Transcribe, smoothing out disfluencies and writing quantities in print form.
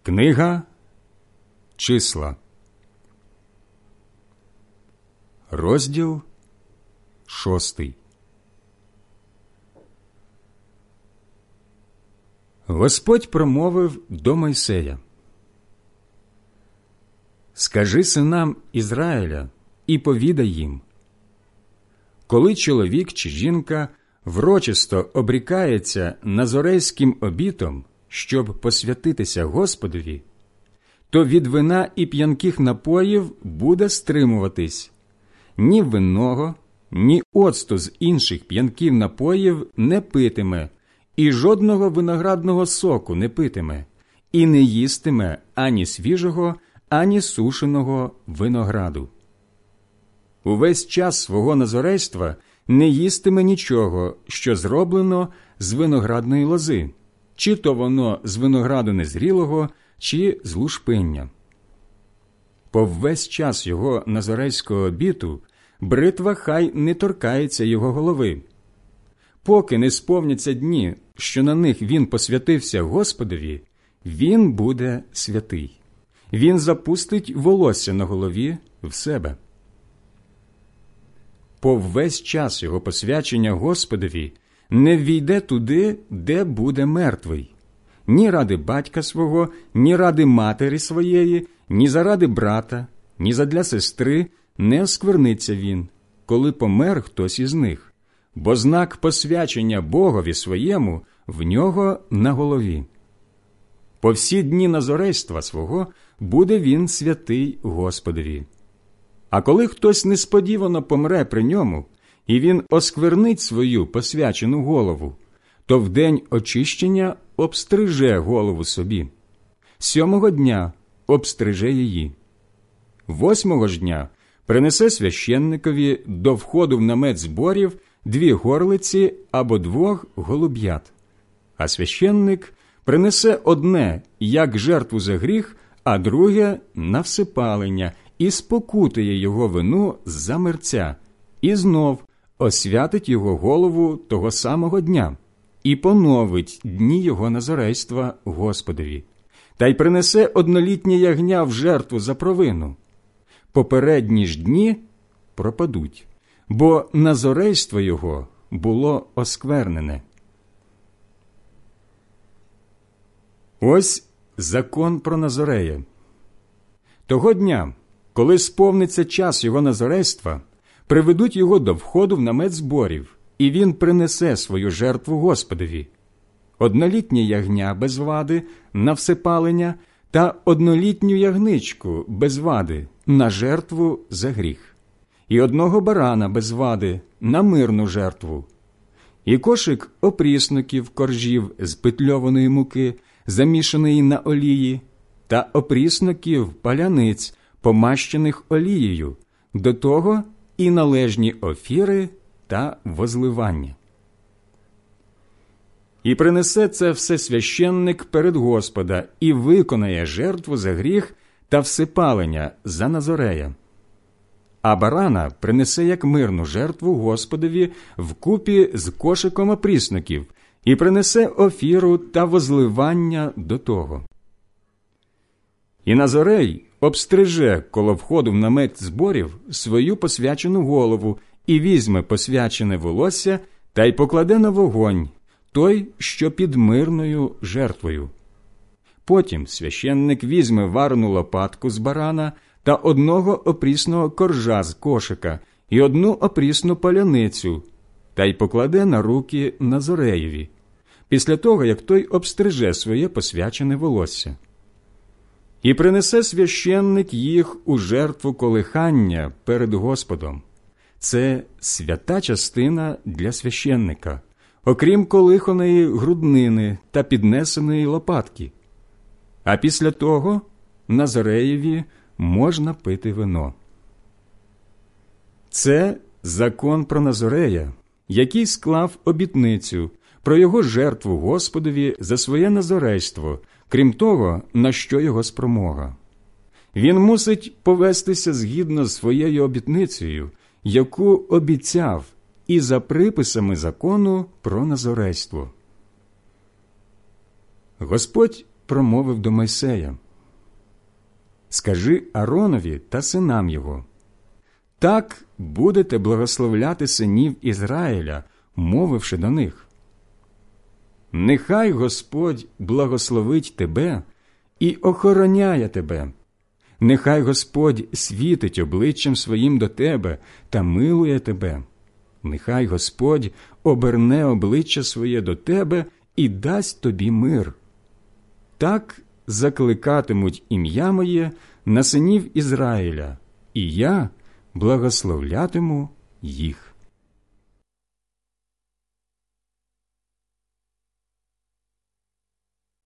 Книга Числа, розділ 6. Господь промовив до Мойсея: «Скажи синам Ізраїля і повідай їм: коли чоловік чи жінка врочисто обрікається назорейським обітом, щоб посвятитися Господові, то від вина і п'янких напоїв буде стримуватись. Ні винного, ні оцту з інших п'янких напоїв не питиме, і жодного виноградного соку не питиме, і не їстиме ані свіжого, ані сушеного винограду. Увесь час свого назорейства не їстиме нічого, що зроблено з виноградної лози, чи то воно з винограду незрілого, чи з лушпиння. По весь час його назорейського обіту бритва хай не торкається його голови. Поки не сповняться дні, що на них він посвятився Господові, він буде святий. Він запустить волосся на голові в себе. По весь час його посвячення Господові не ввійде туди, де буде мертвий. Ні ради батька свого, ні ради матері своєї, ні заради брата, ні задля сестри не оскверниться він, коли помер хтось із них, бо знак посвячення Богові своєму в нього на голові. По всі дні назорейства свого буде він святий Господові. А коли хтось несподівано помре при ньому, і він осквернить свою посвячену голову, то в день очищення обстриже голову собі. 7-го дня обстриже її. 8-го ж дня принесе священникові до входу в намет зборів 2 горлиці або 2 голуб'ят. А священник принесе одне, як жертву за гріх, а друге на всипалення, і спокутує його вину за мерця, і знов освятить його голову того самого дня, і поновить дні його назорейства Господові, та й принесе однолітнє ягня в жертву за провину. Попередні ж дні пропадуть, бо назорейство його було осквернене. Ось закон про Назорея. Того дня, коли сповниться час його назорейства, приведуть його до входу в намет зборів, і він принесе свою жертву Господові: однолітнє ягня без вади на всипалення та однолітню ягничку без вади на жертву за гріх, і одного барана без вади на мирну жертву, і кошик опрісноків коржів з питльованої муки, замішаної на олії, та опрісноків паляниць, помащених олією, до того і належні офіри та возливання. І принесе це все священник перед Господа, і виконає жертву за гріх та всипалення за Назорея. А барана принесе як мирну жертву Господові вкупі з кошиком опрісноків, і принесе офіру та возливання до того. І Назорей обстриже коло входу в намет зборів свою посвячену голову і візьме посвячене волосся та й покладе на вогонь той, що під мирною жертвою. Потім священник візьме варену лопатку з барана та одного опрісного коржа з кошика і одну опрісну паляницю та й покладе на руки Назореєві, після того, як той обстриже своє посвячене волосся. І принесе священник їх у жертву колихання перед Господом. Це свята частина для священника, окрім колиханої груднини та піднесеної лопатки. А після того Назореєві можна пити вино. Це закон про Назорея, який склав обітницю про його жертву Господові за своє назорейство, крім того, на що його спромога. Він мусить повестися згідно з своєю обітницею, яку обіцяв, і за приписами закону про назорейство. Господь промовив до Мойсея: «Скажи Ааронові та синам його: так будете благословляти синів Ізраїля, мовивши до них: нехай Господь благословить тебе і охороняє тебе. Нехай Господь світить обличчям своїм до тебе та милує тебе. Нехай Господь оберне обличчя своє до тебе і дасть тобі мир. Так закликатимуть ім'я моє на синів Ізраїля, і я благословлятиму їх».